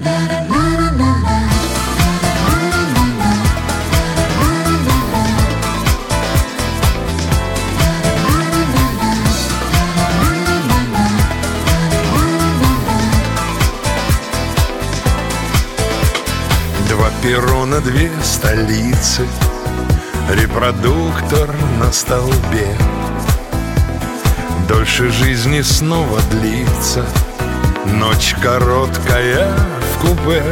Два перрона, две столицы, репродуктор на столбе. Дольше жизни снова длится, ночь короткая в купе.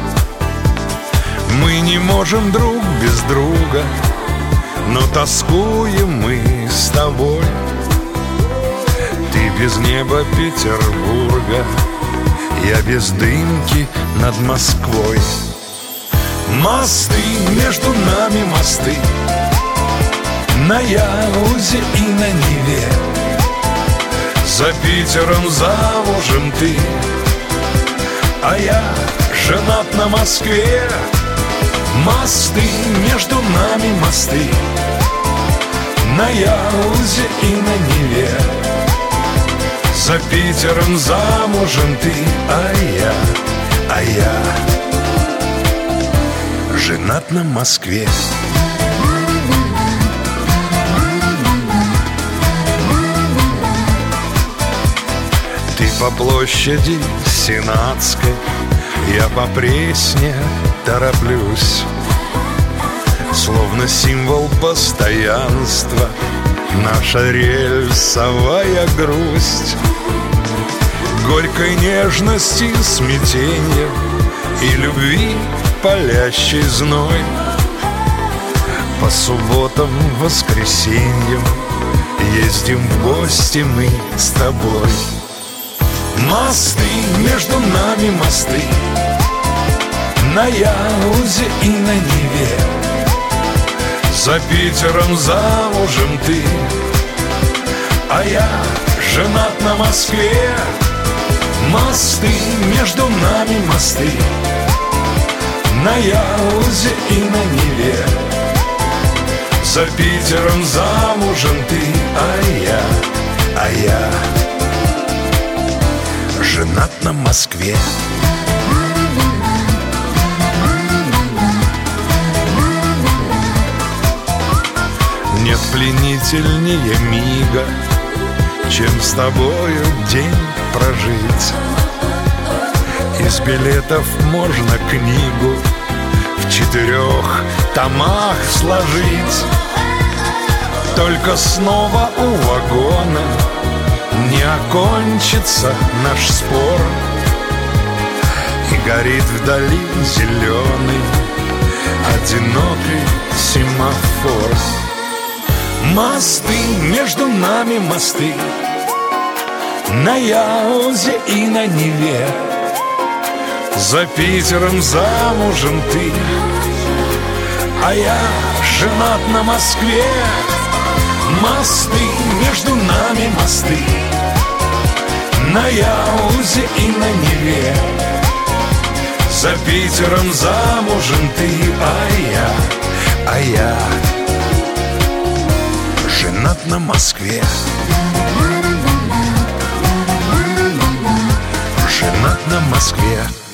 Мы не можем друг без друга, но тоскуем мы с тобой. Ты без неба Петербурга, я без дымки над Москвой. Мосты, между нами мосты, на Яузе и на Неве. За Питером замужем ты, а я женат на Москве. Мосты, между нами мосты, на Яузе и на Неве. За Питером замужем ты, а я женат на Москве. Ты по площади Сенатской, я по Пресне тороплюсь. Словно символ постоянства наша рельсовая грусть. Горькой нежности, смятенья и любви палящий зной. По субботам, воскресеньям ездим в гости мы с тобой. Мосты, между нами мосты, на Яузе и на Неве. За Питером замужем ты, а я женат на Москве. Мосты, между нами мосты, на Яузе и на Неве. За Питером замужем ты, а я женат на Москве. Нет пленительнее мига, чем с тобою день прожить. Из билетов можно книгу в 4 томах сложить. Только снова у вагона не окончится наш спор, и горит вдали зеленый одинокий семафор. Мосты, между нами мосты, на Яузе и на Неве. За Питером замужем ты, а я женат на Москве. Мосты, между нами мосты, на Яузе и на Неве. За Питером замужем ты, а я женат на Москве. Женат на Москве.